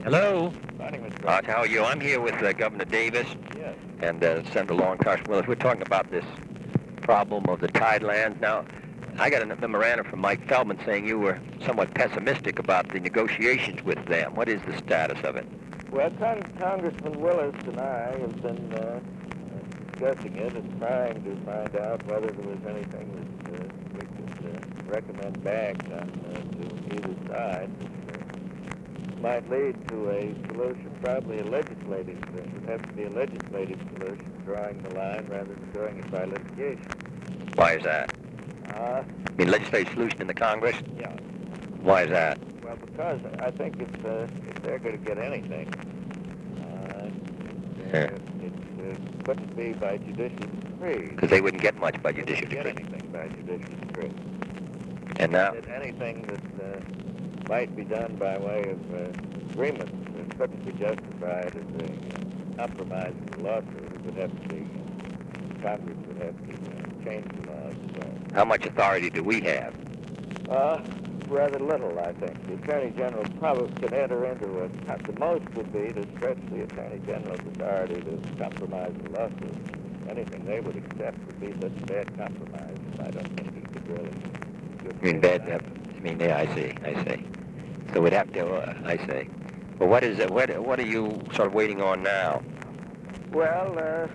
Hello. Morning, Mr. How are you? I'm here with Governor Davis Yes. and Senator Long Carson Willis. We're talking about this problem of the tidelands. Now, I got a memorandum from Mike Feldman saying you were somewhat pessimistic about the negotiations with them. What is the status of it? Well, Congressman Willis and I have been discussing it and trying to find out whether there was anything that we could recommend back to either side that might lead to a solution, probably a legislative solution. It would have to be a legislative solution, drawing the line rather than doing it by litigation. Why is that? Uh, I mean, legislative solution in the Congress? yeah. Why is that? Well, because I think if they're going to get anything, it couldn't be by judicial decree. Because they wouldn't get much by judicial They wouldn't decree. get anything by judicial decree. And now? That anything that might be done by way of agreement couldn't be justified as a compromise of the lawsuit. It would have to be, Congress would have to change the laws as well. How much authority do we have? Rather little, I think. The Attorney General probably can enter into it. The most would be to stretch the Attorney General's authority to compromise the lawsuit. Anything they would accept would be such a bad compromise. I don't think he could really. Yeah, I see. So we'd have to, I see. Well, what is it? What are you sort of waiting on now? Well,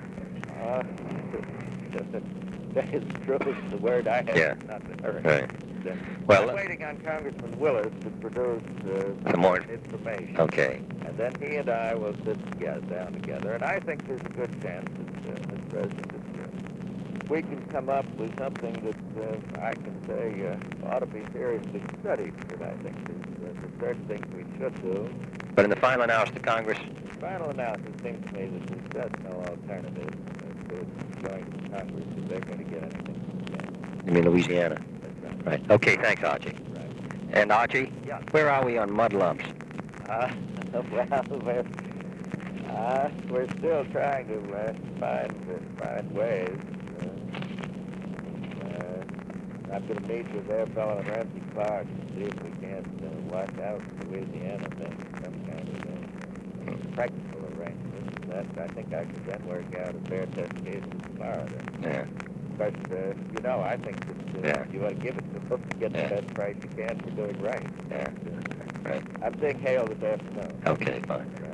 that is true. It's the word I have not heard. Right. Well, I'm waiting on Congressman Willis to produce some more information. Okay. And then he and I will sit down together. And I think there's a good chance that, Mr. President, that we can come up with something that I can say ought to be seriously studied. But I think there's certain things we should do. But in the final analysis, the Congress... The final analysis seems to me that there's just no alternative to going to Congress if they're going to get anything. You mean Louisiana? That's right. Right. Okay, thanks, Archie. Right. And Archie? Yeah. Where are we on mud lumps? We're still trying to find ways. I'm going to meet with their fellow and Ramsey Clark and see if we can't work out Louisiana thing, some kind of practical arrangement. That I think I could then work out a fair test case in Florida. Yeah. But, I think that you ought to give it to them to get the best price you can for doing right. Yeah. Right. I'm saying hail this afternoon. Okay, fine.